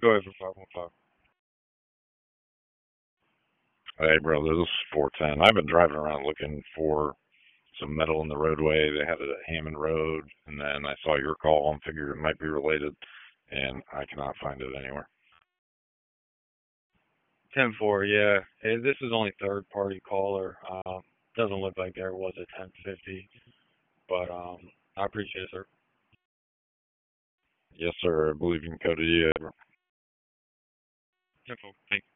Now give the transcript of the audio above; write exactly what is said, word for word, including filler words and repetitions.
Go ahead for five one five. Hey, brother, this is four ten. I've been driving around looking for some metal in the roadway. They had it at Hammond Road, and then I saw your call and figured it might be related, and I cannot find it anywhere. ten four, yeah. Hey, this is only third party caller. Um, doesn't look like there was a ten fifty, but um, I appreciate it, sir. Yes, sir. I believe you can code it. ten four. Thank